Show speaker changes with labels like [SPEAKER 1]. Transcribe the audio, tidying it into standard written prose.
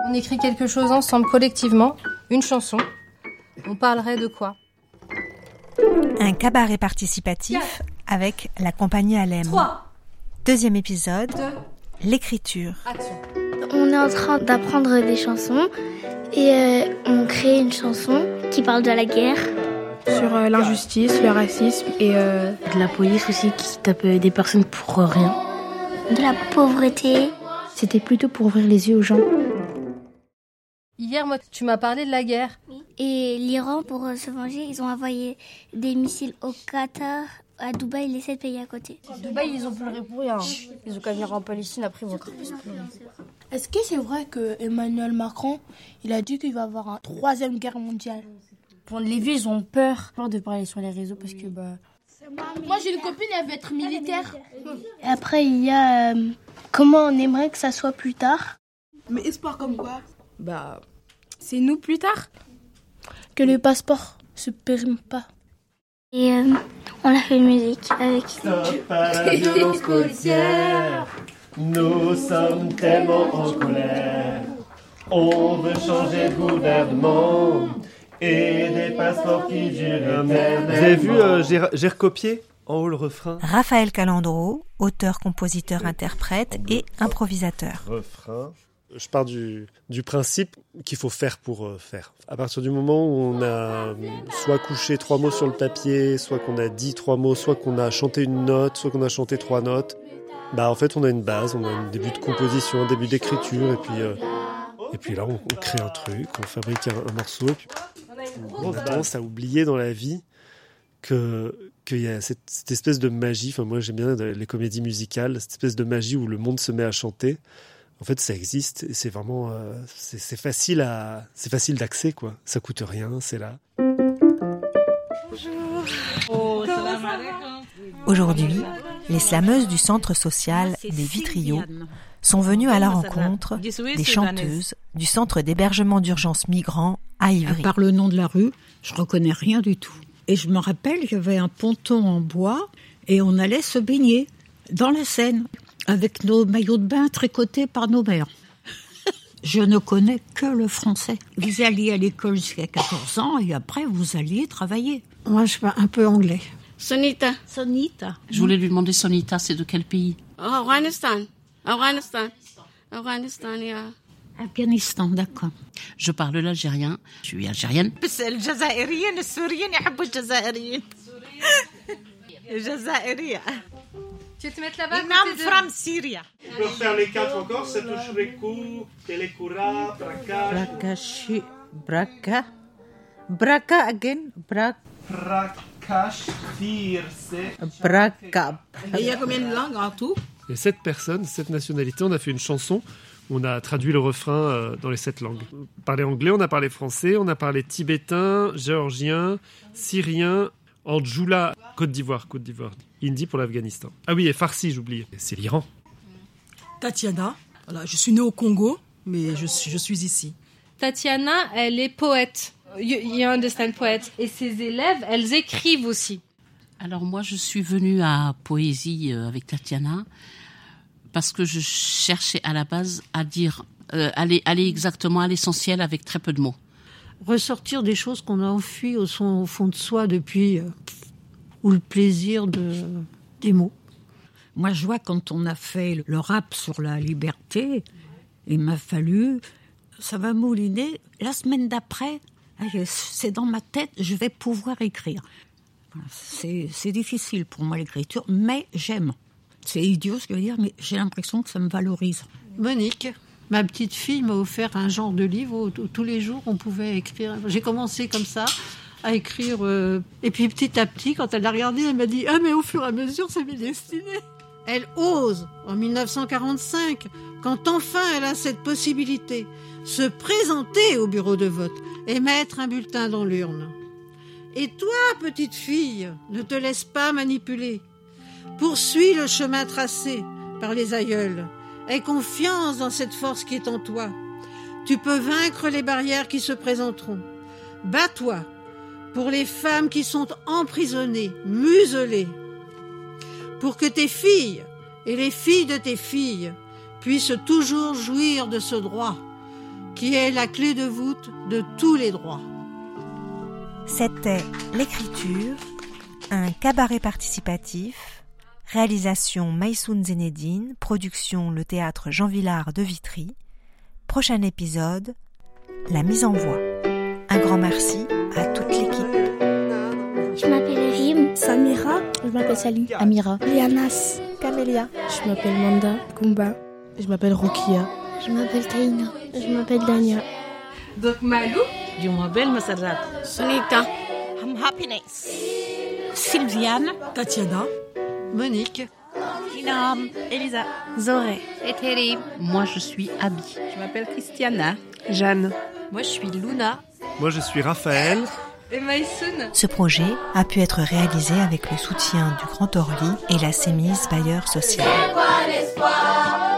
[SPEAKER 1] On écrit quelque chose ensemble, collectivement, une chanson. On parlerait de quoi ?
[SPEAKER 2] Un cabaret participatif avec la compagnie Alem.
[SPEAKER 1] 3.
[SPEAKER 2] Deuxième épisode,
[SPEAKER 1] 2.
[SPEAKER 2] l'écriture.
[SPEAKER 1] Action.
[SPEAKER 3] On est en train d'apprendre des chansons et on crée une chanson qui parle de la guerre.
[SPEAKER 4] Sur l'injustice, le racisme et de la police aussi qui tape des personnes pour rien.
[SPEAKER 3] De la pauvreté.
[SPEAKER 4] C'était plutôt pour ouvrir les yeux aux gens.
[SPEAKER 1] Hier, moi, tu m'as parlé de la guerre.
[SPEAKER 3] Et l'Iran, pour se venger, ils ont envoyé des missiles au Qatar, à Dubaï, les 7 pays à côté.
[SPEAKER 5] Dubaï, ils ont pleuré pour rien. Ils ont qu'à venir en Palestine, après ils vont encore plus pleurer.
[SPEAKER 6] Est-ce que c'est vrai que Emmanuel Macron, il a dit qu'il va y avoir une 3e guerre mondiale?
[SPEAKER 5] Pour les vieux, ils ont peur de parler sur les réseaux parce que
[SPEAKER 6] Moi j'ai une copine, elle veut être militaire.
[SPEAKER 3] Et après, il y a comment on aimerait que ça soit plus tard.
[SPEAKER 6] Mais espoir comme quoi?
[SPEAKER 4] C'est nous plus tard.
[SPEAKER 6] Que le passeport se périme pas.
[SPEAKER 3] Et on a fait une musique avec.
[SPEAKER 7] Stop à la violence policière. Nous sommes tellement en colère. On veut changer de gouvernement et des passeports qui durent éternellement.
[SPEAKER 8] Vous avez vu, j'ai recopié en haut le refrain.
[SPEAKER 2] Raphaël Calandro, auteur, compositeur, interprète et improvisateur.
[SPEAKER 8] Refrain. Je pars du principe qu'il faut faire pour faire. À partir du moment où on a soit couché 3 mots sur le papier, soit qu'on a dit 3 mots, soit qu'on a chanté une note, soit qu'on a chanté 3 notes, en fait on a une base, on a un début de composition, un début d'écriture, et puis là on crée un truc, on fabrique un morceau, et puis on a tendance à oublier dans la vie qu'il y a cette espèce de magie. Enfin moi j'aime bien les comédies musicales, cette espèce de magie où le monde se met à chanter. En fait, ça existe et c'est vraiment c'est facile d'accès quoi. Ça coûte rien, c'est là.
[SPEAKER 2] Aujourd'hui, les slameuses du centre social des Vitriaux sont venues à la rencontre des chanteuses du centre d'hébergement d'urgence migrants à Ivry.
[SPEAKER 9] Par le nom de la rue, je reconnais rien du tout. Et je me rappelle qu'il y avait un ponton en bois et on allait se baigner dans la Seine avec nos maillots de bain tricotés par nos mères. Je ne connais que le français. Vous alliez à l'école jusqu'à 14 ans et après vous alliez travailler. Moi, je parle un peu anglais.
[SPEAKER 10] Sonita.
[SPEAKER 9] Sonita.
[SPEAKER 10] Je voulais lui demander, Sonita, c'est de quel pays?
[SPEAKER 11] Afghanistan, yeah.
[SPEAKER 9] Afghanistan, d'accord.
[SPEAKER 10] Je parle l'algérien. Je suis algérienne.
[SPEAKER 1] Tu veux te mettre là-bas?
[SPEAKER 9] From Syria.
[SPEAKER 7] On peut faire les 4 encore, c'est touchrekou, telekura, braka.
[SPEAKER 9] Brakashi, braka. Braka again,
[SPEAKER 7] Prakash, firse.
[SPEAKER 9] braka.
[SPEAKER 11] Et il y a combien de langues en tout?
[SPEAKER 8] Les 7 personnes, 7 nationalités, on a fait une chanson. On a traduit le refrain dans les 7 langues. On parlait anglais, on a parlé français, on a parlé tibétain, géorgien, syrien, Andjoula, Côte d'Ivoire. Hindi pour l'Afghanistan. Ah oui, et Farsi, j'oubliais. C'est l'Iran.
[SPEAKER 12] Tatiana, voilà, je suis née au Congo, mais je suis ici.
[SPEAKER 1] Tatiana, elle est poète. You understand poète. Et ses élèves, elles écrivent aussi.
[SPEAKER 10] Alors moi, je suis venue à Poésie avec Tatiana parce que je cherchais à la base à dire, aller exactement à l'essentiel avec très peu de mots.
[SPEAKER 9] Ressortir des choses qu'on a enfuies au fond de soi depuis, ou le plaisir des mots. Moi, je vois quand on a fait le rap sur la liberté, il m'a fallu, ça va mouliner. La semaine d'après, c'est dans ma tête, je vais pouvoir écrire. C'est difficile pour moi l'écriture, mais j'aime. C'est idiot ce que je veux dire, mais j'ai l'impression que ça me valorise.
[SPEAKER 13] Monique, ma petite fille m'a offert un genre de livre où tous les jours on pouvait écrire. J'ai commencé comme ça à écrire, et puis petit à petit, quand elle l'a regardé, elle m'a dit « Ah mais au fur et à mesure, ça m'est destiné !» Elle ose, en 1945, quand enfin elle a cette possibilité, se présenter au bureau de vote et mettre un bulletin dans l'urne. Et toi, petite fille, ne te laisse pas manipuler. Poursuis le chemin tracé par les aïeuls. Aie confiance dans cette force qui est en toi. Tu peux vaincre les barrières qui se présenteront. Bats-toi pour les femmes qui sont emprisonnées, muselées. Pour que tes filles et les filles de tes filles puissent toujours jouir de ce droit qui est la clé de voûte de tous les droits.
[SPEAKER 2] C'était L'écriture, un cabaret participatif, réalisation Maïsoun Zenedine, production le théâtre Jean Villard de Vitry. Prochain épisode, la mise en voix. Un grand merci à toute l'équipe.
[SPEAKER 3] Je m'appelle Rim,
[SPEAKER 4] Samira. Je m'appelle Sally.
[SPEAKER 14] Amira.
[SPEAKER 3] Lianas,
[SPEAKER 4] Camélia. Je m'appelle Manda. Kumba. Je m'appelle Rokia.
[SPEAKER 3] je m'appelle Kaina,
[SPEAKER 4] Je m'appelle Dania.
[SPEAKER 11] Donc Malou,
[SPEAKER 14] Je m'appelle Massarat.
[SPEAKER 11] Sunita,
[SPEAKER 14] Happiness. Sylviane.
[SPEAKER 12] Tatiana.
[SPEAKER 13] Monique.
[SPEAKER 14] Inam. Elisa.
[SPEAKER 3] Zoré,
[SPEAKER 1] Eteri.
[SPEAKER 10] Moi, je suis Abby.
[SPEAKER 14] Je m'appelle Christiana.
[SPEAKER 4] Jeanne.
[SPEAKER 13] Moi, je suis Luna.
[SPEAKER 8] Moi, je suis Raphaël.
[SPEAKER 1] Et Maïsoun.
[SPEAKER 2] Ce projet a pu être réalisé avec le soutien du Grand Orly et la CEMIS Bailleur Social.
[SPEAKER 7] C'est quoi l'espoir?